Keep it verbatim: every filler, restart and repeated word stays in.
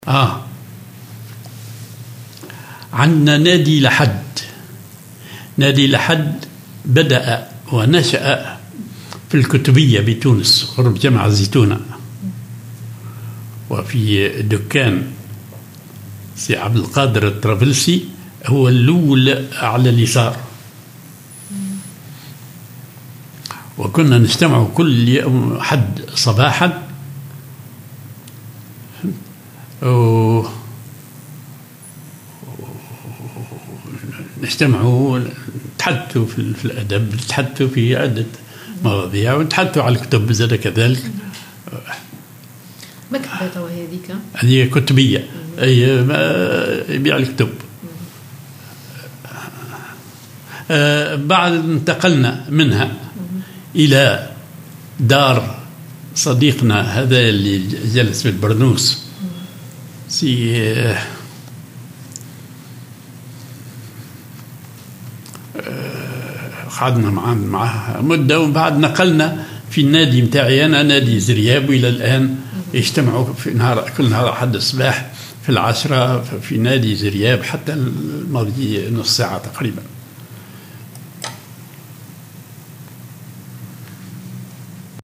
آه عندنا نادي لحد. نادي لحد بدأ ونشأ في الكتبية بتونس قرب جامع الزيتونة، وفي دكان سي عبد القادر الطرابلسي هو الأول على اليسار، وكنا نجتمع كل يوم حد صباحا و نجتمعوا نتحدثوا في الأدب، نتحدثوا في عدة مواضيع، ونتحدثوا على الكتب زاد كذلك. مكتبة وهي ذيك هذه كتبية، أي يبيع الكتب. آه بعد انتقلنا منها إلى دار صديقنا هذا اللي جلس في البرنوس، سي قعدنا معاه معاه مدة، ومن بعد نقلنا في النادي متاعي أنا، نادي زرياب، وإلى الآن يجتمعوا في نهار كل نهار أحد الصباح في العشرة في نادي زرياب حتى الماضي نص ساعة تقريبا.